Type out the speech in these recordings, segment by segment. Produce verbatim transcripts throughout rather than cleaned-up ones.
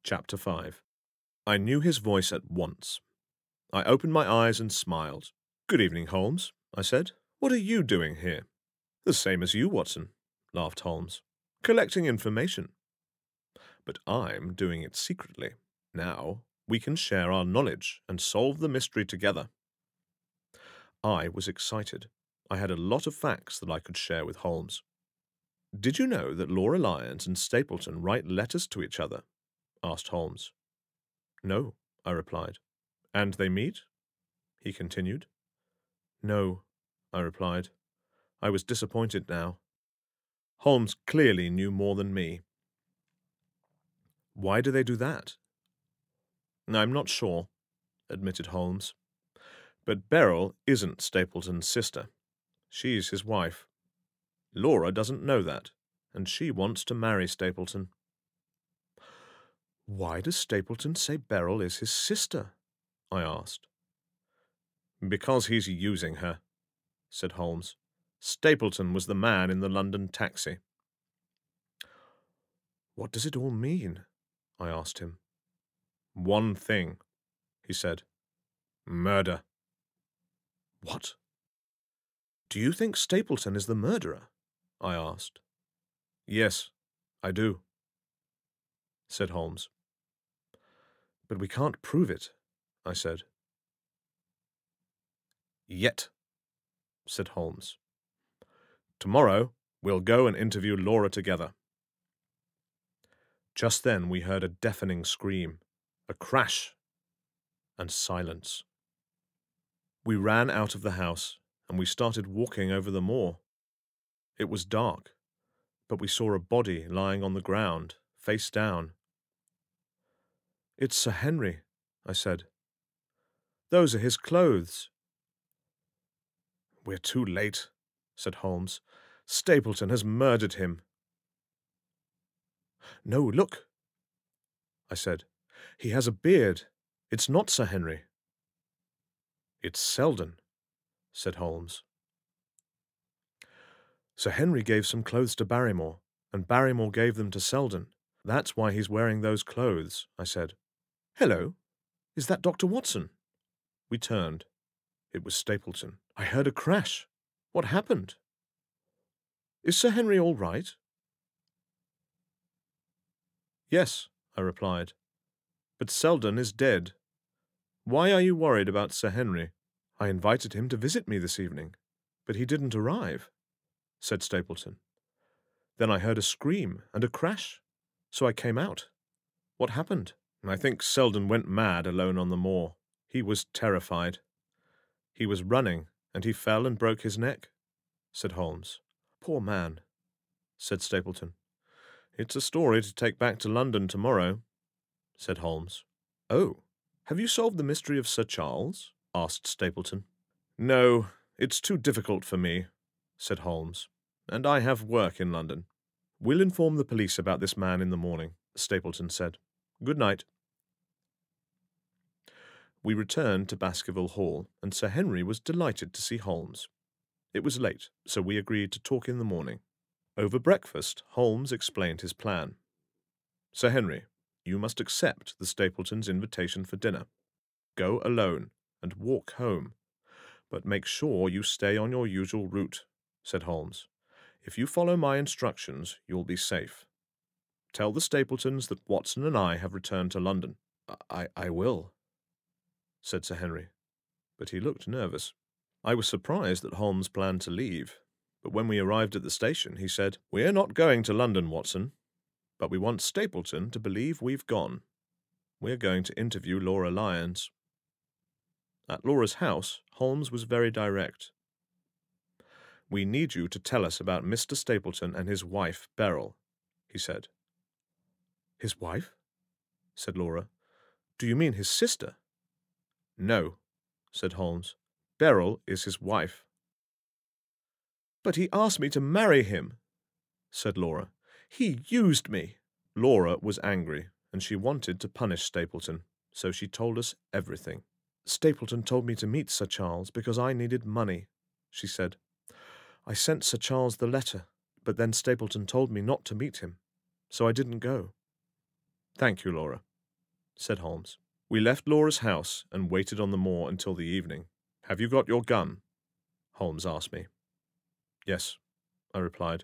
Chapter five. I knew his voice at once. I opened my eyes and smiled. "Good evening, Holmes," I said. "What are you doing here?" "The same as you, Watson," laughed Holmes. "Collecting information. But I'm doing it secretly. Now we can share our knowledge and solve the mystery together." I was excited. I had a lot of facts that I could share with Holmes. "Did you know that Laura Lyons and Stapleton write letters to each other?" asked Holmes. "No," I replied. "And they meet?" he continued. "No," I replied. I was disappointed now. Holmes clearly knew more than me. "Why do they do that?" "I'm not sure," admitted Holmes. "But Beryl isn't Stapleton's sister. She's his wife. Laura doesn't know that, and she wants to marry Stapleton." "Why does Stapleton say Beryl is his sister?" I asked. "Because he's using her," said Holmes. "Stapleton was the man in the London taxi." "What does it all mean?" I asked him. "One thing," he said. "Murder." "What? Do you think Stapleton is the murderer?" I asked. "Yes, I do," said Holmes. "But we can't prove it," I said. "Yet," said Holmes. "Tomorrow we'll go and interview Laura together." Just then we heard a deafening scream, a crash, and silence. We ran out of the house, and we started walking over the moor. It was dark, but we saw a body lying on the ground, face down. "It's Sir Henry," I said. "Those are his clothes." "We're too late," said Holmes. "Stapleton has murdered him." "No, look," I said. "He has a beard. It's not Sir Henry." "It's Selden," said Holmes. "Sir Henry gave some clothes to Barrymore, and Barrymore gave them to Selden. That's why he's wearing those clothes," I said. "Hello, is that Doctor Watson?" We turned. It was Stapleton. "I heard a crash. What happened? Is Sir Henry all right?" "Yes," I replied. "But Selden is dead. Why are you worried about Sir Henry?" "I invited him to visit me this evening, but he didn't arrive," said Stapleton. "Then I heard a scream and a crash, so I came out. What happened?" "I think Selden went mad alone on the moor. He was terrified. He was running, and he fell and broke his neck," said Holmes. "Poor man," said Stapleton. "It's a story to take back to London tomorrow," said Holmes. "Oh, have you solved the mystery of Sir Charles?" asked Stapleton. "No, it's too difficult for me," said Holmes, "and I have work in London." "We'll inform the police about this man in the morning," Stapleton said. "Good night." We returned to Baskerville Hall, and Sir Henry was delighted to see Holmes. It was late, so we agreed to talk in the morning. Over breakfast, Holmes explained his plan. "Sir Henry, you must accept the Stapletons' invitation for dinner. Go alone, and walk home. But make sure you stay on your usual route," said Holmes. "If you follow my instructions, you'll be safe. Tell the Stapletons that Watson and I have returned to London." I, I will," said Sir Henry, but he looked nervous. I was surprised that Holmes planned to leave, but when we arrived at the station, he said, "We're not going to London, Watson, but we want Stapleton to believe we've gone. We're going to interview Laura Lyons." At Laura's house, Holmes was very direct. "We need you to tell us about Mister Stapleton and his wife, Beryl," he said. "His wife?" said Laura. "Do you mean his sister?" "No," said Holmes. "Beryl is his wife." "But he asked me to marry him," said Laura. "He used me." Laura was angry, and she wanted to punish Stapleton, so she told us everything. "Stapleton told me to meet Sir Charles because I needed money," she said. "I sent Sir Charles the letter, but then Stapleton told me not to meet him, so I didn't go." "Thank you, Laura," said Holmes. We left Laura's house and waited on the moor until the evening. Have you got your gun? Holmes asked me. Yes, I replied.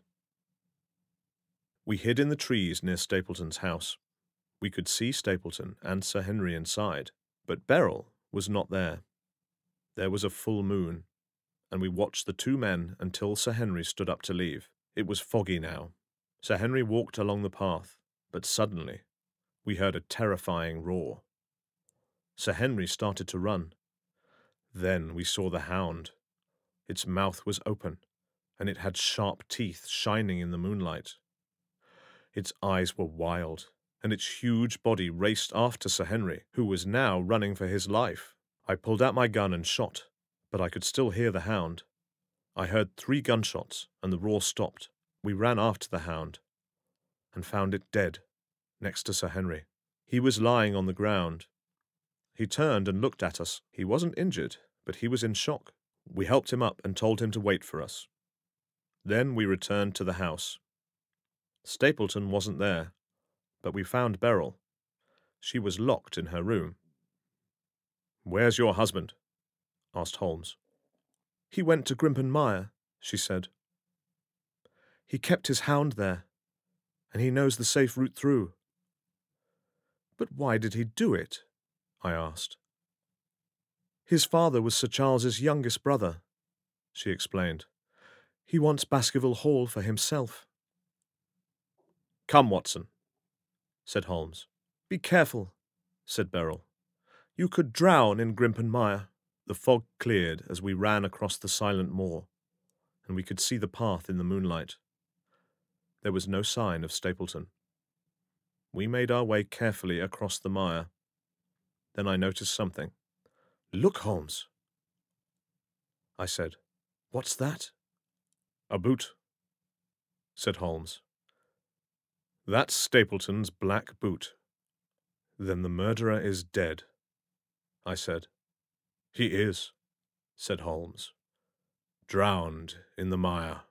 We hid in the trees near Stapleton's house. We could see Stapleton and Sir Henry inside, but Beryl was not there. There was a full moon, and we watched the two men until Sir Henry stood up to leave. It was foggy now. Sir Henry walked along the path, but suddenly we heard a terrifying roar. Sir Henry started to run. Then we saw the hound. Its mouth was open, and it had sharp teeth shining in the moonlight. Its eyes were wild, and its huge body raced after Sir Henry, who was now running for his life. I pulled out my gun and shot, but I could still hear the hound. I heard three gunshots, and the roar stopped. We ran after the hound, and found it dead, next to Sir Henry. He was lying on the ground. He turned and looked at us. He wasn't injured, but he was in shock. We helped him up and told him to wait for us. Then we returned to the house. Stapleton wasn't there, but we found Beryl. She was locked in her room. "Where's your husband?" asked Holmes. "He went to Grimpen Mire," she said. "He kept his hound there, and he knows the safe route through." "But why did he do it?" I asked. "His father was Sir Charles's youngest brother," she explained. "He wants Baskerville Hall for himself." "Come, Watson," said Holmes. "Be careful," said Beryl. "You could drown in Grimpen Mire." The fog cleared as we ran across the silent moor, and we could see the path in the moonlight. There was no sign of Stapleton. We made our way carefully across the mire. Then I noticed something. "Look, Holmes," I said. "What's that?" "A boot," said Holmes. "That's Stapleton's black boot." "Then the murderer is dead," I said. "He is," said Holmes. "Drowned in the mire."